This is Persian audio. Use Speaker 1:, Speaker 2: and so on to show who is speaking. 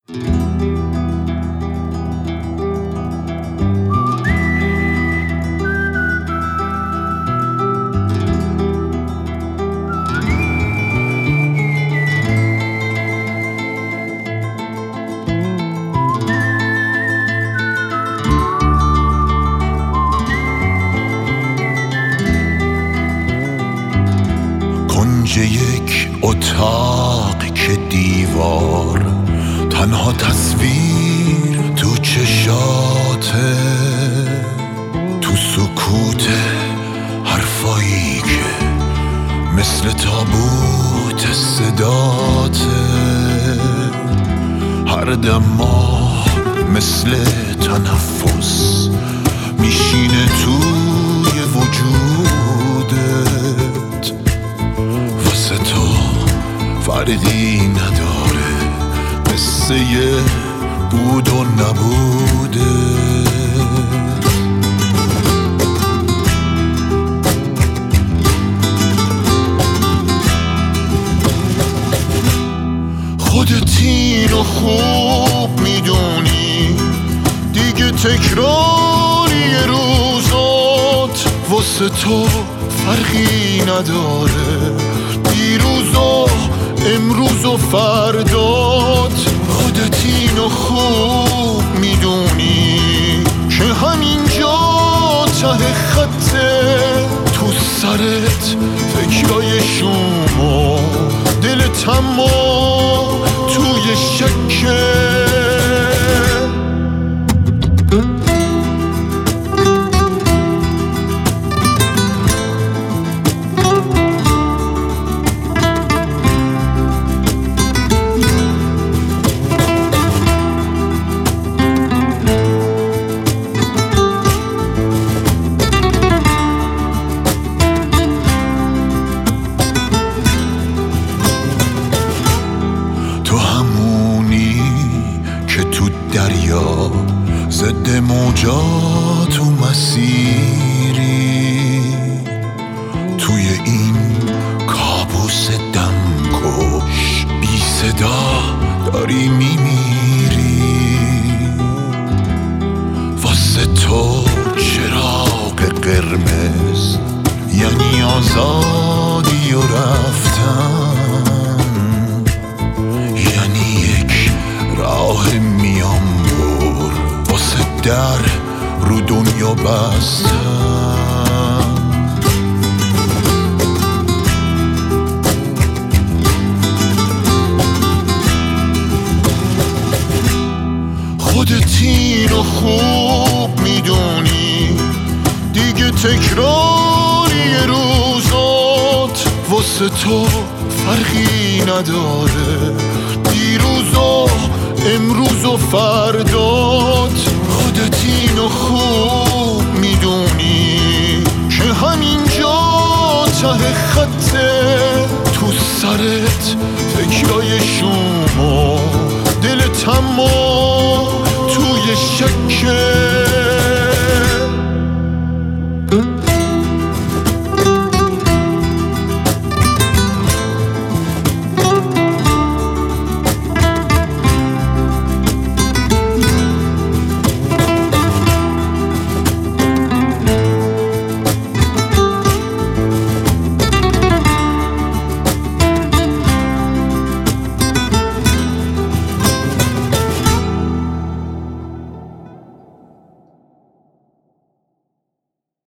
Speaker 1: کنج یک اتاق که دیوار تنها تصویر تو چشاته، تو سکوت حرفایی که مثل تابوت صداته، هر دم ماه مثل تنفس میشینه توی وجودت، واسه تو فرقی نداره قصه بود و نبوده. خودت اینو خوب میدونی دیگه، تکراری روزات واسه تو فرقی نداره، دیروز و امروز و فردات. خودت اینو خوب میدونی که همینجا ته خطه، تو سرت فکرای شوم و دلت اما توی شکه. تو همونی که تو دریا ضد موجات و مسیری، توی این کابوس دمکش بی صدا داری میمیری. واسه تو چراغ قرمز یعنی آزادی و رفتن، یعنی یک راه میانبر واسه در رو دنیا بستن. خودت اینو خوب میدونی دیگه، تکراری روزات واسه تو فرقی نداره، دیروز و امروز و فردات. خودت اینو خوب میدونی که همینجا ته خطه، تو سرت فکرای شوم و